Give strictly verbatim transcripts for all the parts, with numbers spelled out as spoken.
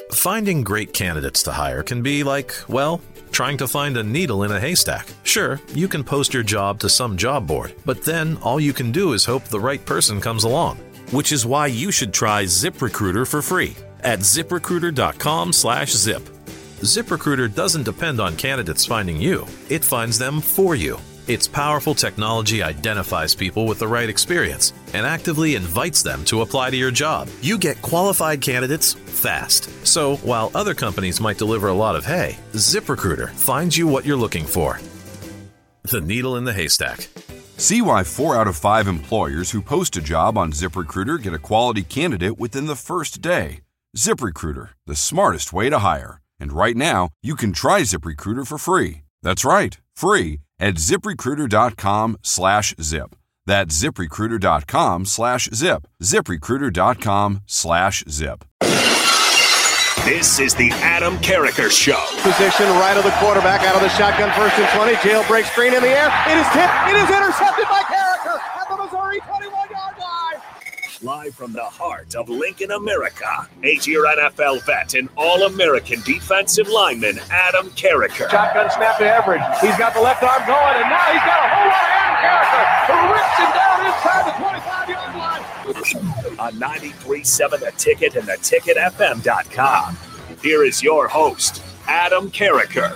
Finding great candidates to hire can be like, well, trying to find a needle in a haystack. Sure, you can post your job to some job board, but then all you can do is hope the right person comes along. Which is why you should try ZipRecruiter for free at ziprecruiter.com slash zip. ZipRecruiter doesn't depend on candidates finding you. It finds them for you. Its powerful technology identifies people with the right experience and actively invites them to apply to your job. You get qualified candidates fast. So while other companies might deliver a lot of hay, ZipRecruiter finds you what you're looking for. The needle in the haystack. See why four out of five employers who post a job on ZipRecruiter get a quality candidate within the first day. ZipRecruiter, the smartest way to hire. And right now, you can try ZipRecruiter for free. That's right, free at ziprecruiter.com slash zip. That's ziprecruiter.com slash zip. ziprecruiter.com slash zip. This is the Adam Carriker Show. Position right of the quarterback, out of the shotgun, first and twenty. Jailbreak screen in the air. It is tipped. It is intercepted by Carriker at the Missouri twenty-one-yard line. Live from the heart of Lincoln, America, eight-year N F L vet and All-American defensive lineman Adam Carriker. Shotgun snap to Everidge. He's got the left arm going, and now he's got a whole lot of Adam Carriker who rips him down inside the twenty-five-yard line. On ninety-three point seven The Ticket and the ticket f m dot com. Here is your host, Adam Carriker.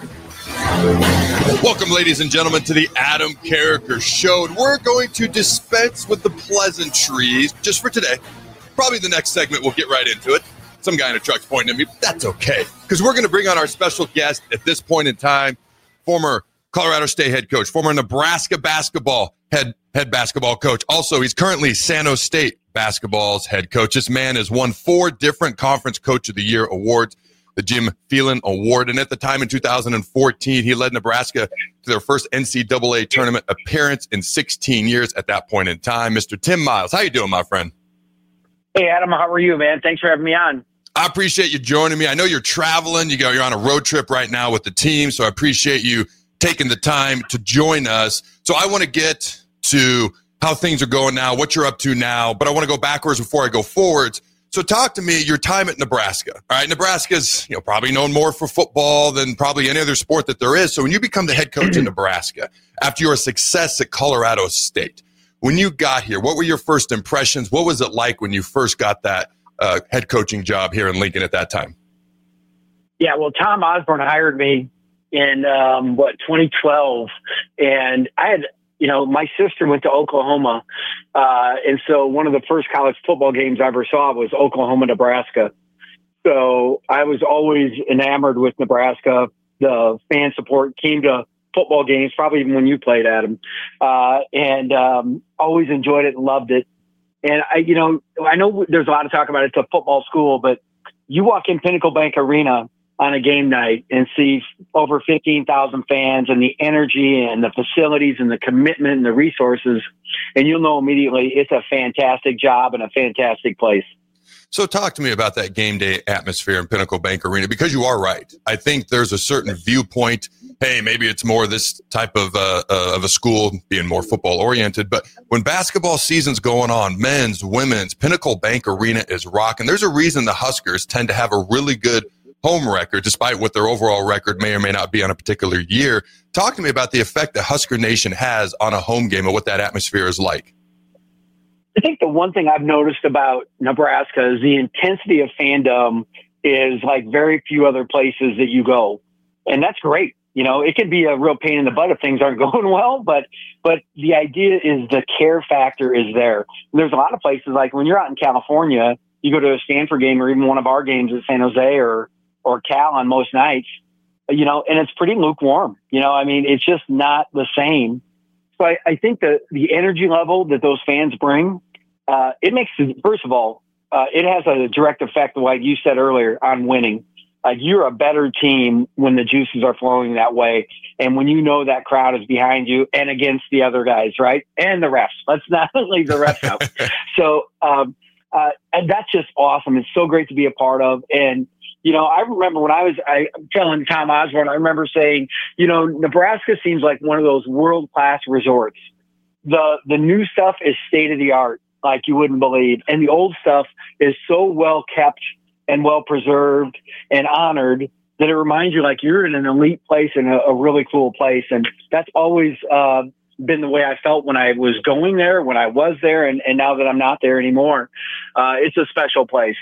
Welcome, ladies and gentlemen, to the Adam Carriker Show. And we're going to dispense with the pleasantries just for today. Probably the next segment, we'll get right into it. Some guy in a truck's pointing at me, but that's okay. Because we're going to bring on our special guest at this point in time, former Colorado State head coach, former Nebraska basketball head head basketball coach. Also, he's currently San Jose State basketball's head coach. This man has won four different Conference Coach of the Year awards, the Jim Phelan Award. And at the time in two thousand fourteen, he led Nebraska to their first N C double A tournament appearance in sixteen years at that point in time. Mister Tim Miles, how you doing, my friend? Hey, Adam, how are you, man? Thanks for having me on. I appreciate you joining me. I know you're traveling. You go, you're on a road trip right now with the team, so I appreciate you taking the time to join us. So I want to get to how things are going now, what you're up to now, but I want to go backwards before I go forwards. So talk to me your time at Nebraska. All right, Nebraska's, you know, probably known more for football than probably any other sport that there is. So when you become the head coach in Nebraska, after your success at Colorado State, when you got here, what were your first impressions? What was it like when you first got that uh, head coaching job here in Lincoln at that time? Yeah, well, Tom Osborne hired me in, um, what, twenty twelve. And I had, you know, my sister went to Oklahoma. Uh, and so one of the first college football games I ever saw was Oklahoma, Nebraska. So I was always enamored with Nebraska. The fan support came to football games, probably even when you played, Adam, uh, and um, always enjoyed it and loved it. And I, you know, I know there's a lot of talk about it's a football school, but you walk in Pinnacle Bank Arena on a game night and see over fifteen thousand fans and the energy and the facilities and the commitment and the resources, and you'll know immediately it's a fantastic job and a fantastic place. So talk to me about that game day atmosphere in Pinnacle Bank Arena, because you are right. I think there's a certain viewpoint. Hey, maybe it's more this type of uh, uh, of a school being more football oriented. But when basketball season's going on, men's, women's, Pinnacle Bank Arena is rocking. There's a reason the Huskers tend to have a really good home record, despite what their overall record may or may not be on a particular year. Talk to me about the effect that Husker Nation has on a home game and what that atmosphere is like. I think the one thing I've noticed about Nebraska is the intensity of fandom is like very few other places that you go. And that's great. You know, it can be a real pain in the butt if things aren't going well, but but the idea is the care factor is there. And there's a lot of places, like when you're out in California, you go to a Stanford game or even one of our games at San Jose or or Cal on most nights, you know, and it's pretty lukewarm. You know, I mean, it's just not the same. So I, I think that the energy level that those fans bring, uh, it makes, first of all, uh, it has a direct effect, like you said earlier, on winning. Like, you're a better team when the juices are flowing that way. And when you know that crowd is behind you and against the other guys, right? And the refs. Let's not leave the refs out. So, um, uh, and that's just awesome. It's so great to be a part of. And, you know, I remember when I was I, telling Tom Osborne, I remember saying, you know, Nebraska seems like one of those world-class resorts. The the new stuff is state-of-the-art, like you wouldn't believe. And the old stuff is so well kept and well preserved and honored that it reminds you like you're in an elite place and a, a really cool place. And that's always uh, been the way I felt when I was going there, when I was there, and, and now that I'm not there anymore. Uh, it's a special place.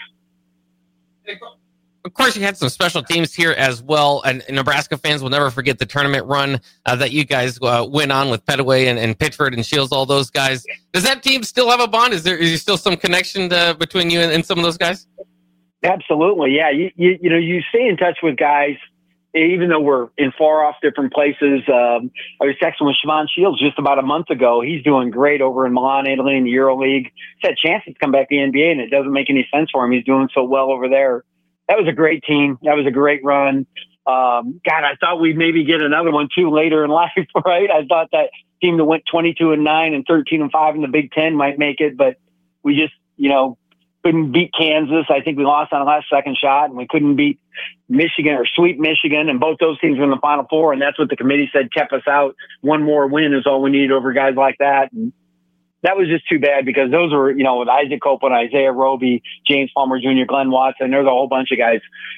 Of course, you had some special teams here as well, and Nebraska fans will never forget the tournament run uh, that you guys uh, went on with Petaway and, and Pitchford and Shields, all those guys. Does that team still have a bond? Is there is there still some connection to, between you and, and some of those guys? Absolutely, yeah. You, you you know you stay in touch with guys, even though we're in far off different places. Um, I was texting with Siobhan Shields just about a month ago. He's doing great over in Milan, Italy, in the EuroLeague. He's had chances to come back to the N B A, and it doesn't make any sense for him. He's doing so well over there. That was a great team. That was a great run. Um, God, I thought we'd maybe get another one too later in life, right? I thought that team that went twenty-two and nine and thirteen and five in the Big Ten might make it, but we just, you know, couldn't beat Kansas. I think we lost on the last second shot, and we couldn't beat Michigan or sweep Michigan, and both those teams were in the Final Four, and that's what the committee said kept us out. One more win is all we needed over guys like that. And that was just too bad because those were, you know, with Isaac Copeland, Isaiah Roby, James Palmer Junior, Glenn Watson, there's a whole bunch of guys,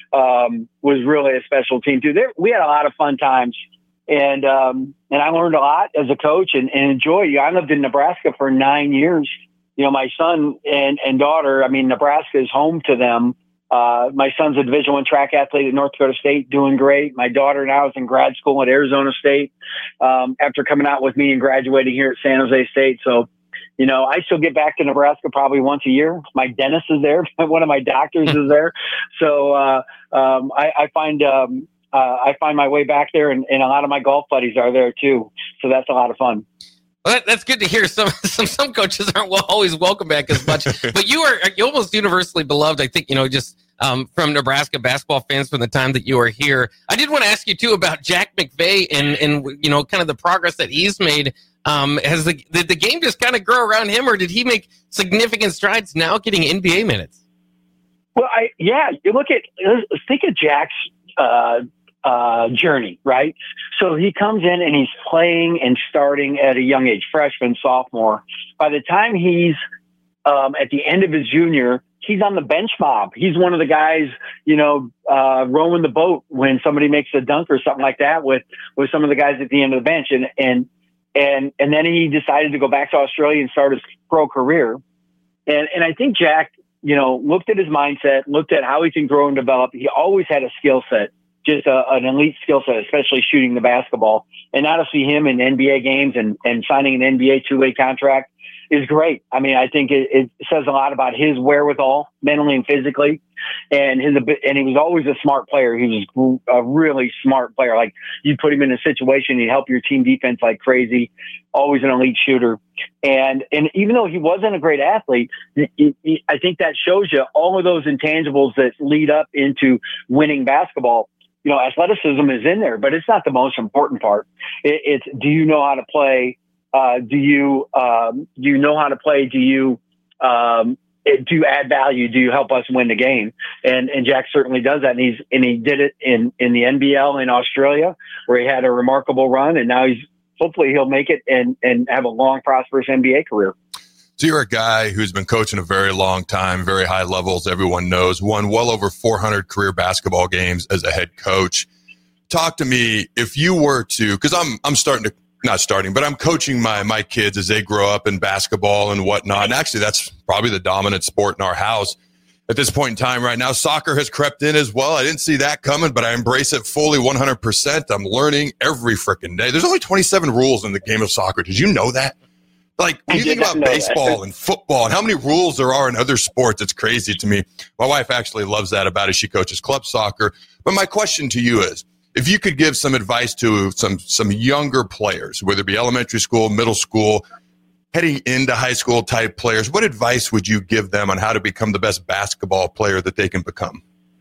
um, was really a special team too. There, we had a lot of fun times, and um, and I learned a lot as a coach and, and enjoy. I lived in Nebraska for nine years. You know, my son and, and daughter, I mean, Nebraska is home to them. Uh, my son's a Division One track athlete at North Dakota State, doing great. My daughter now is in grad school at Arizona State um, after coming out with me and graduating here at San Jose State. So, you know, I still get back to Nebraska probably once a year. My dentist is there. One of my doctors is there. So uh, um, I, I find um, uh, I find my way back there, and, and a lot of my golf buddies are there too. So that's a lot of fun. Well, that, that's good to hear. Some some some coaches aren't well, always welcome back as much, but you are you're almost universally beloved. I think, you know, just um, from Nebraska basketball fans from the time that you are here. I did want to ask you too about Jack McVay and and you know kind of the progress that he's made. Um, has the did the game just kind of grow around him, or did he make significant strides now getting N B A minutes? Well, I yeah, you look at let's think of Jack's uh, uh, journey, right? So he comes in and he's playing and starting at a young age, freshman, sophomore. By the time he's um, at the end of his junior, he's on the bench mob. He's one of the guys, you know, uh, rowing the boat when somebody makes a dunk or something like that with, with some of the guys at the end of the bench. And, and, and, and then he decided to go back to Australia and start his pro career. And, and I think Jack, you know, looked at his mindset, looked at how he can grow and develop. He always had a skill set, just a, an elite skill set, especially shooting the basketball. And now to see him in N B A games and, and signing an N B A two-way contract is great. I mean, I think it, it says a lot about his wherewithal, mentally and physically, and his and he was always a smart player. He was a really smart player. Like, you put him in a situation, he'd help your team defense like crazy. Always an elite shooter, and and even though he wasn't a great athlete, he, he, I think that shows you all of those intangibles that lead up into winning basketball. You know, athleticism is in there, but it's not the most important part. It, it's do you know how to play? Uh, do you um, do you know how to play? Do you um, do you add value? Do you help us win the game? And and Jack certainly does that, and he's and he did it in in the N B L in Australia, where he had a remarkable run, and now he's hopefully he'll make it and and have a long, prosperous N B A career. So you're a guy who's been coaching a very long time, very high levels, everyone knows, won well over four hundred career basketball games as a head coach. Talk to me, if you were to, because I'm I'm starting to, not starting, but I'm coaching my my kids as they grow up in basketball and whatnot. And actually, that's probably the dominant sport in our house at this point in time right now. Soccer has crept in as well. I didn't see that coming, but I embrace it fully one hundred percent. I'm learning every freaking day. There's only twenty-seven rules in the game of soccer. Did you know that? Like, when you think about baseball and football and how many rules there are in other sports, it's crazy to me. My wife actually loves that about it. She coaches club soccer. But my question to you is, if you could give some advice to some some younger players, whether it be elementary school, middle school, heading into high school type players, what advice would you give them on how to become the best basketball player that they can become?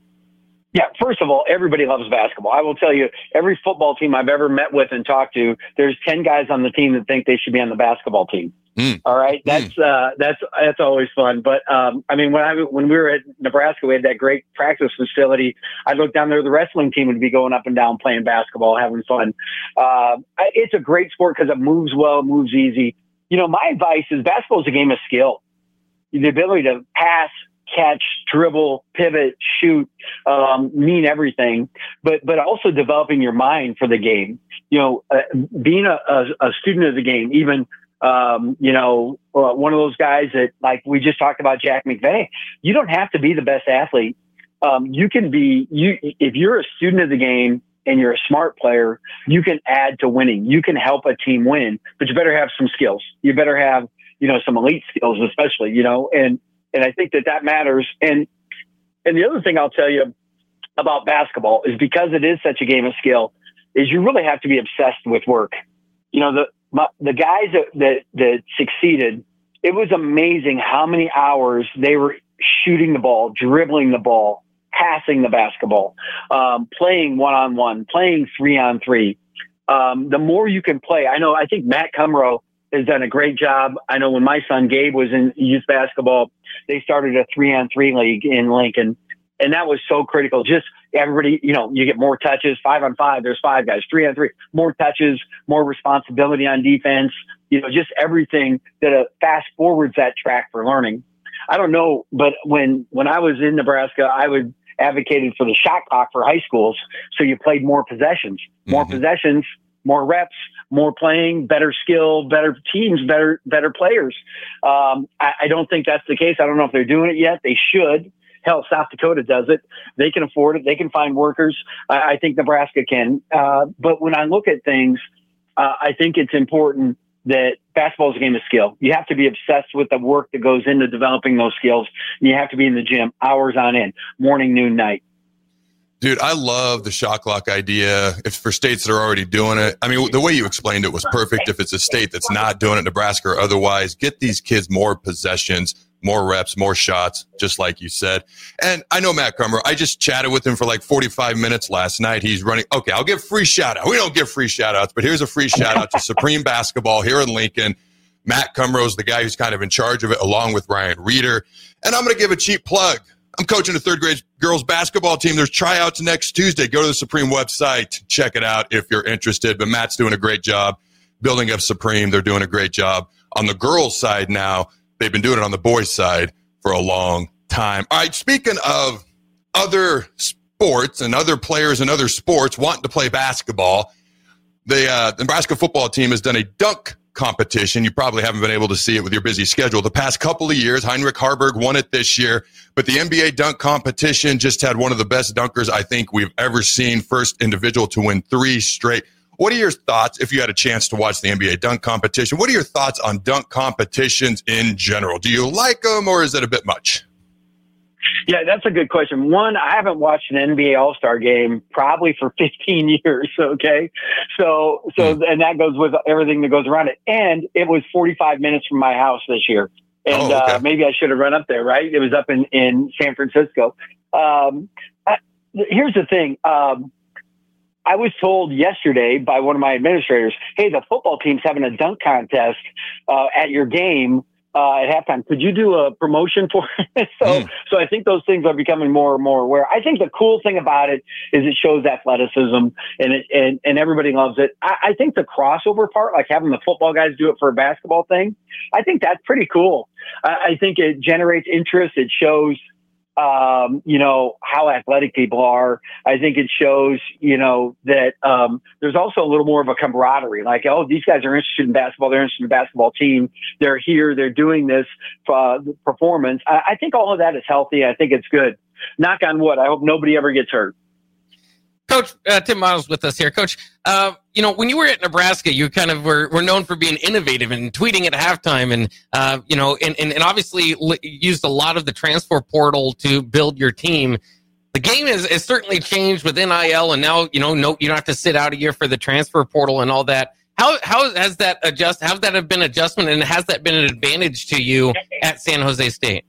Yeah, first of all, everybody loves basketball. I will tell you, every football team I've ever met with and talked to, there's ten guys on the team that think they should be on the basketball team. Mm. All right, that's mm. uh, that's that's always fun. But um, I mean, when I when we were at Nebraska, we had that great practice facility. I looked down there; the wrestling team would be going up and down playing basketball, having fun. Uh, it's a great sport because it moves well, it moves easy. You know, my advice is basketball is a game of skill. The ability to pass, catch, dribble, pivot, shoot, um, mean everything, but, but also developing your mind for the game. You know, uh, being a, a, a student of the game, even, um, you know, uh, one of those guys that, like we just talked about, Jack McVay, you don't have to be the best athlete. Um, you can be, you, if you're a student of the game and you're a smart player, you can add to winning. You can help a team win, but you better have some skills. You better have, you know, some elite skills, especially, you know, and, and I think that that matters. And, and the other thing I'll tell you about basketball is, because it is such a game of skill, is you really have to be obsessed with work. You know, the, my, the guys that, that, that succeeded, it was amazing how many hours they were shooting the ball, dribbling the ball, passing the basketball, um, playing one-on-one, playing three-on-three. Um, the more you can play, I know, I think Matt Cumrow has done a great job. I know when my son Gabe was in youth basketball, they started a three-on-three league in Lincoln, and that was so critical. Just everybody, you know, you get more touches, five-on-five, there's five guys, three-on-three, more touches, more responsibility on defense, you know, just everything that uh, fast forwards that track for learning. I don't know, but when, when I was in Nebraska, I would advocated for the shot clock for high schools. So you played more possessions, more mm-hmm. possessions, more reps, more playing, better skill, better teams, better, better players. Um, I, I don't think that's the case. I don't know if they're doing it yet. They should. Hell, South Dakota does it. They can afford it. They can find workers. I, I think Nebraska can. Uh, but when I look at things, uh, I think it's important that basketball is a game of skill. You have to be obsessed with the work that goes into developing those skills. And you have to be in the gym hours on end, morning, noon, night. Dude, I love the shot clock idea. If for states that are already doing it, I mean, the way you explained it was perfect. If it's a state that's not doing it, Nebraska or otherwise, get these kids more possessions, more reps, more shots, just like you said. And I know Matt Cumrow. I just chatted with him for like forty-five minutes last night. He's running. Okay, I'll give free shout out. We don't give free shout outs, but here's a free shout out to Supreme Basketball here in Lincoln. Matt Cumrow's the guy who's kind of in charge of it, along with Ryan Reeder. And I'm going to give a cheap plug. I'm coaching a third grade girls basketball team. There's tryouts next Tuesday. Go to the Supreme website. Check it out if you're interested. But Matt's doing a great job building up Supreme. They're doing a great job on the girls' side now. They've been doing it on the boys' side for a long time. All right, speaking of other sports and other players in other sports wanting to play basketball, the, uh, the Nebraska football team has done a dunk competition. You probably haven't been able to see it with your busy schedule. The past couple of years, Heinrich Harburg won it this year, but the N B A dunk competition just had one of the best dunkers I think we've ever seen, first individual to win three straight. What are your thoughts, if you had a chance to watch the N B A dunk competition, what are your thoughts on dunk competitions in general? Do you like them, or is it a bit much? Yeah, that's a good question. One, I haven't watched an N B A All-Star game probably for fifteen years, okay? So, so, and that goes with everything that goes around it. And it was forty-five minutes from my house this year. And oh, okay. uh, maybe I should have run up there, right? It was up in, in San Francisco. Um, I, here's the thing. Um, I was told yesterday by one of my administrators, hey, the football team's having a dunk contest uh, at your game uh, at halftime. Could you do a promotion for it? so, mm. so I think those things are becoming more and more aware. I think the cool thing about it is it shows athleticism, and it, and, and everybody loves it. I, I think the crossover part, like having the football guys do it for a basketball thing, I think that's pretty cool. I, I think it generates interest. It shows Um, you know, how athletic people are. I think it shows, you know, that um, there's also a little more of a camaraderie. Like, oh, these guys are interested in basketball. They're interested in the basketball team. They're here. They're doing this uh, performance. I, I think all of that is healthy. I think it's good. Knock on wood. I hope nobody ever gets hurt. Coach, uh, Tim Miles with us here. Coach, uh, you know, when you were at Nebraska, you kind of were, were known for being innovative and tweeting at halftime, and, uh, you know, and, and, and obviously li- used a lot of the transfer portal to build your team. The game has, has certainly changed with N I L, and now, you know, no, you don't have to sit out a year for the transfer portal and all that. How how has that adjust? How's that have been adjustment, and has that been an advantage to you at San Jose State?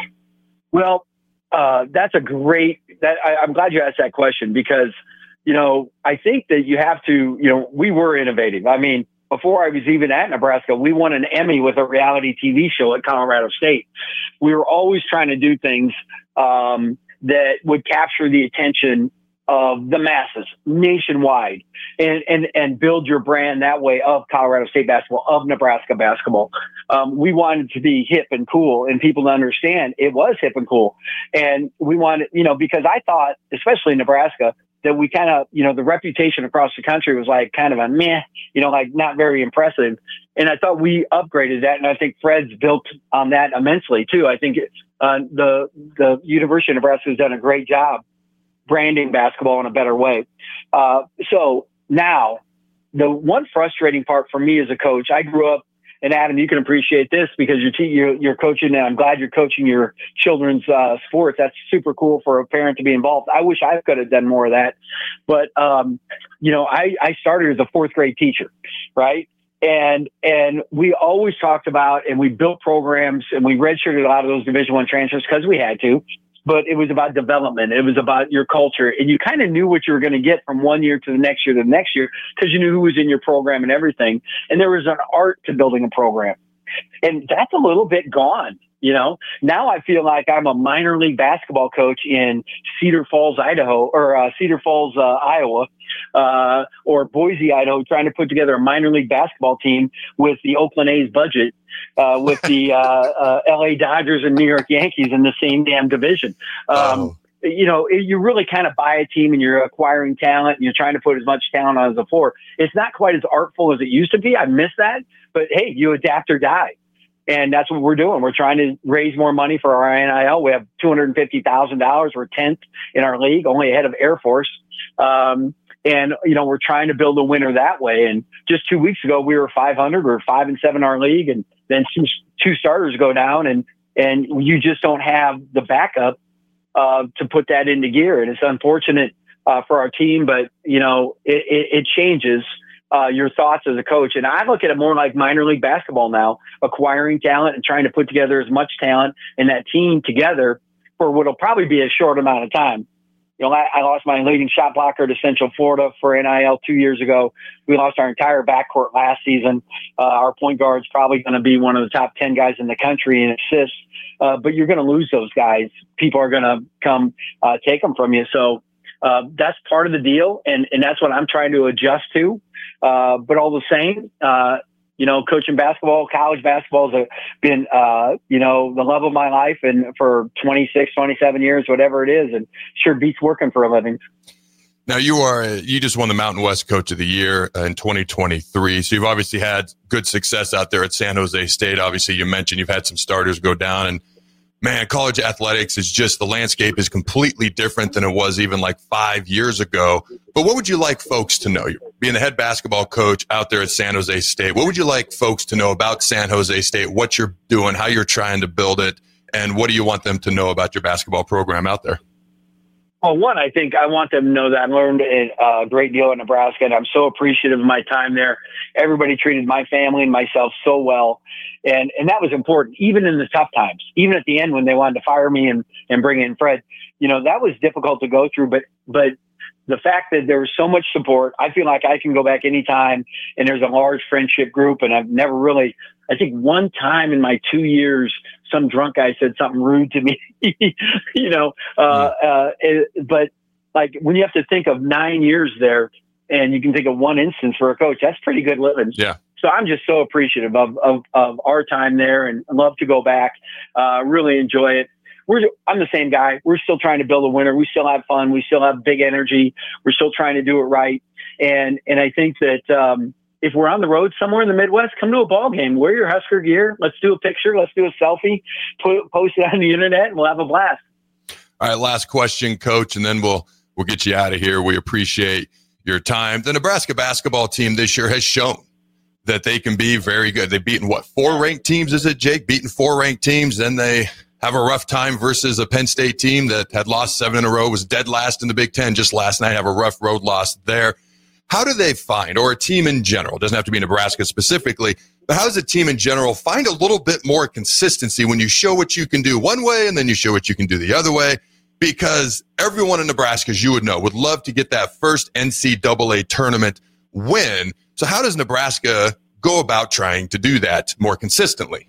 Well, uh, that's a great. That I, I'm glad you asked that question, because, you know, I think that you have to. You know, we were innovative. I mean, before I was even at Nebraska, we won an Emmy with a reality T V show at Colorado State. We were always trying to do things um, that would capture the attention of the masses nationwide and, and, and build your brand that way of Colorado State basketball, of Nebraska basketball. Um, we wanted to be hip and cool and people to understand it was hip and cool. And we wanted, you know, because I thought, especially in Nebraska, that we kind of, you know, the reputation across the country was like kind of a meh, you know, like not very impressive. And I thought we upgraded that. And I think Fred's built on that immensely too. I think uh, the, the University of Nebraska has done a great job branding basketball in a better way. Uh, so now the one frustrating part for me as a coach, I grew up, and Adam, you can appreciate this because you're, te- you're, you're coaching, and I'm glad you're coaching your children's uh, sports. That's super cool for a parent to be involved. I wish I could have done more of that. But, um, you know, I, I started as a fourth grade teacher, right? And and we always talked about, and we built programs, and we redshirted a lot of those Division One transfers because we had to. But it was about development. It was about your culture. And you kind of knew what you were going to get from one year to the next year to the next year because you knew who was in your program and everything. And there was an art to building a program. And that's a little bit gone. You know, now I feel like I'm a minor league basketball coach in Cedar Falls, Idaho, or uh, Cedar Falls, uh, Iowa, uh, or Boise, Idaho, trying to put together a minor league basketball team with the Oakland A's budget, uh, with the uh, uh, L A Dodgers and New York Yankees in the same damn division. Um, oh. You know, it, you really kind of buy a team and you're acquiring talent and you're trying to put as much talent on the floor. It's not quite as artful as it used to be. I miss that. But, hey, you adapt or die. And that's what we're doing. We're trying to raise more money for our N I L. We have two hundred fifty thousand dollars. We're tenth in our league, only ahead of Air Force. Um, and, you know, we're trying to build a winner that way. And just two weeks ago, we were five hundred. We were five and seven in our league. And then two, two starters go down, and, and you just don't have the backup uh, to put that into gear. And it's unfortunate uh, for our team, but, you know, it, it, it changes. Uh, your thoughts as a coach. And I look at it more like minor league basketball now, acquiring talent and trying to put together as much talent in that team together for what will probably be a short amount of time. You know, I, I lost my leading shot blocker to Central Florida for N I L two years ago. We lost our entire backcourt last season. Uh, our point guard's probably going to be one of the top ten guys in the country in assists. Uh, but you're going to lose those guys. People are going to come uh, take them from you. So uh, that's part of the deal. And, and that's what I'm trying to adjust to. Uh, but all the same, uh, you know, coaching basketball, college basketball has been, uh, you know, the love of my life, and for twenty-six, twenty-seven years, whatever it is, and sure beats working for a living. Now you are, you just won the Mountain West Coach of the Year in twenty twenty-three. So you've obviously had good success out there at San Jose State. Obviously you mentioned you've had some starters go down, and man, college athletics is just, the landscape is completely different than it was even like five years ago. But what would you like folks to know? You're being the head basketball coach out there at San Jose State. What would you like folks to know about San Jose State, what you're doing, how you're trying to build it, and what do you want them to know about your basketball program out there? Well, one, I think I want them to know that I learned a great deal in Nebraska, and I'm so appreciative of my time there. Everybody treated my family and myself so well, and and that was important, even in the tough times. Even at the end when they wanted to fire me and, and bring in Fred, you know, that was difficult to go through. But but the fact that there was so much support, I feel like I can go back anytime, and there's a large friendship group, and I've never really, I think one time in my two years, some drunk guy said something rude to me, you know, uh, uh, it, but like when you have to think of nine years there and you can think of one instance for a coach, that's pretty good living. Yeah. So I'm just so appreciative of, of, of our time there, and love to go back, uh, really enjoy it. We're, I'm the same guy. We're still trying to build a winner. We still have fun. We still have big energy. We're still trying to do it right. And, and I think that, um, if we're on the road somewhere in the Midwest, come to a ball game, wear your Husker gear. Let's do a picture. Let's do a selfie, put, post it on the internet, and we'll have a blast. All right. Last question, Coach, and then we'll, we'll get you out of here. We appreciate your time. The Nebraska basketball team this year has shown that they can be very good. They've beaten what, four ranked teams? Is it, Jake? Beaten four ranked teams. Then they have a rough time versus a Penn State team that had lost seven in a row, was dead last in the Big Ten just last night, have a rough road loss there. How do they find, or a team in general, doesn't have to be Nebraska specifically, but how does a team in general find a little bit more consistency when you show what you can do one way and then you show what you can do the other way? Because everyone in Nebraska, as you would know, would love to get that first N C double A tournament win. So how does Nebraska go about trying to do that more consistently?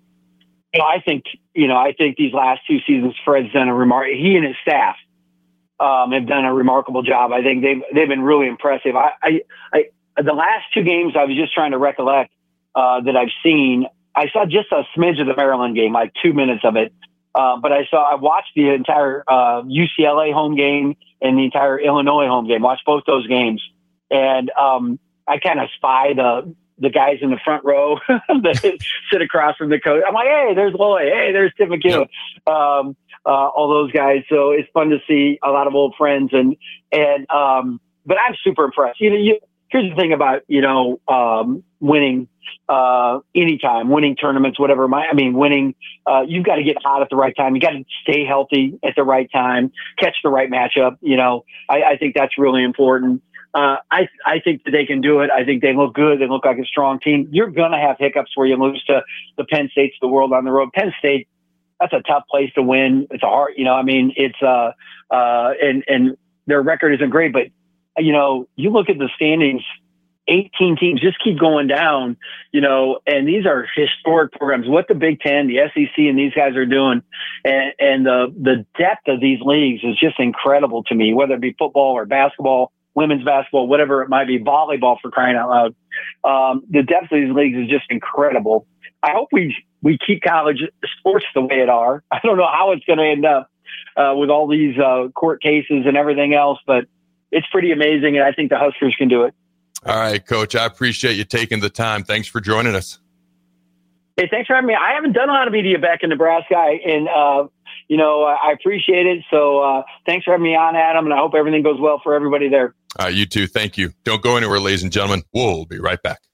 You know, I think, you know, I think these last two seasons, Fred's done a remark. He and his staff um, have done a remarkable job. I think they've they've been really impressive. I, I, I the last two games I was just trying to recollect uh, that I've seen. I saw just a smidge of the Maryland game, like two minutes of it. Uh, but I saw I watched the entire uh, U C L A home game and the entire Illinois home game. Watched both those games, and um, I kind of spy the the guys in the front row that sit across from the coach. I'm like, hey, there's Lloyd. Hey, there's Tim McKeown. Um, uh, all those guys. So it's fun to see a lot of old friends. And, and, um, but I'm super impressed. You know, you, here's the thing about, you know, um, winning, uh, anytime, winning tournaments, whatever. My, I mean, winning, uh, you've got to get hot at the right time. You got to stay healthy at the right time, catch the right matchup. You know, I, I think that's really important. Uh, I I think that they can do it. I think they look good. They look like a strong team. You're going to have hiccups where you lose to the Penn States of the world on the road. Penn State, that's a tough place to win. It's a hard, you know, I mean, it's, uh, uh, and, and their record isn't great, but, you know, you look at the standings, eighteen teams just keep going down, you know, and these are historic programs. What the Big Ten, the S E C, and these guys are doing, and, and the, the depth of these leagues is just incredible to me, whether it be football or basketball, women's basketball, whatever it might be, volleyball for crying out loud. Um, the depth of these leagues is just incredible. I hope we we keep college sports the way it are. I don't know how it's going to end up uh, with all these uh, court cases and everything else, but it's pretty amazing, and I think the Huskers can do it. All right, Coach, I appreciate you taking the time. Thanks for joining us. Hey, thanks for having me. I haven't done a lot of media back in Nebraska, and uh, you know, I appreciate it. So uh, thanks for having me on, Adam, and I hope everything goes well for everybody there. All right, you too. Thank you. Don't go anywhere, ladies and gentlemen. We'll be right back.